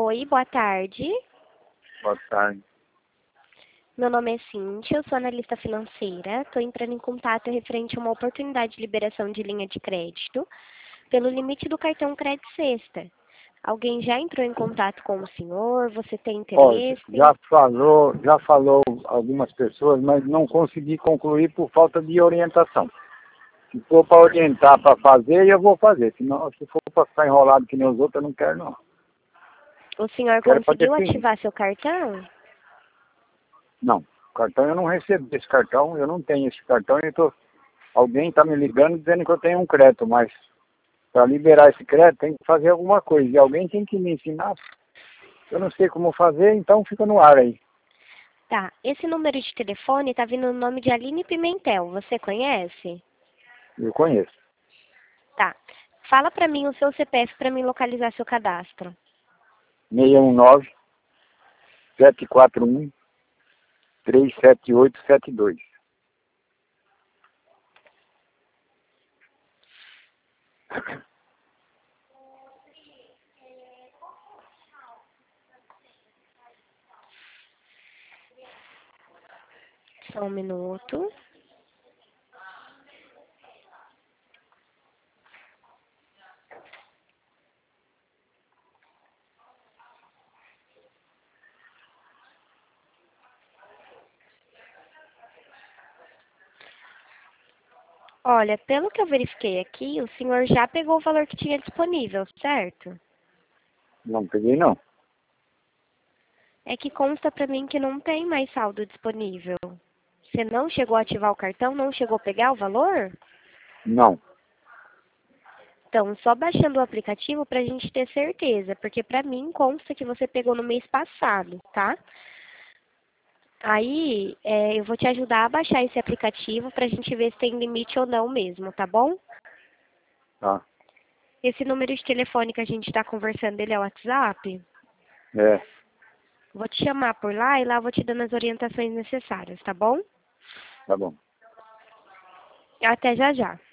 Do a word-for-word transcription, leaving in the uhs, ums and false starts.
Oi, boa tarde. Boa tarde. Meu nome é Cíntia, eu sou analista financeira. Estou entrando em contato referente a uma oportunidade de liberação de linha de crédito pelo limite do cartão Crédito Sexta. Alguém já entrou em contato com o senhor? Você tem Ó, interesse? já falou, já falou algumas pessoas, mas não consegui concluir por falta de orientação. Se for para orientar para fazer, eu vou fazer. Se, não, se for para ficar enrolado que nem os outros, eu não quero não. O senhor Quero pra conseguiu definir. ativar seu cartão? Não, cartão eu não recebi esse cartão, eu não tenho esse cartão e tô, alguém está me ligando dizendo que eu tenho um crédito, mas para liberar esse crédito tem que fazer alguma coisa. E alguém tem que me ensinar. Eu não sei como fazer, então fica no ar aí. Tá, esse número de telefone está vindo no nome de Aline Pimentel. Você conhece? Eu conheço. Tá. Fala para mim o seu C P F para mim localizar seu cadastro. seis um nove, sete quatro um, três sete oito sete dois. Só um minuto. Olha, pelo que eu verifiquei aqui, o senhor já pegou o valor que tinha disponível, certo? Não peguei não. É que consta para mim que não tem mais saldo disponível. Você não chegou a ativar o cartão, não chegou a pegar o valor? Não. Então, só baixando o aplicativo para a gente ter certeza, porque para mim consta que você pegou no mês passado, tá? Aí, é, eu vou te ajudar a baixar esse aplicativo para a gente ver se tem limite ou não mesmo, tá bom? Tá. Esse número de telefone que a gente está conversando, ele é o WhatsApp? É. Vou te chamar por lá e lá eu vou te dando as orientações necessárias, tá bom? Tá bom. Até já já.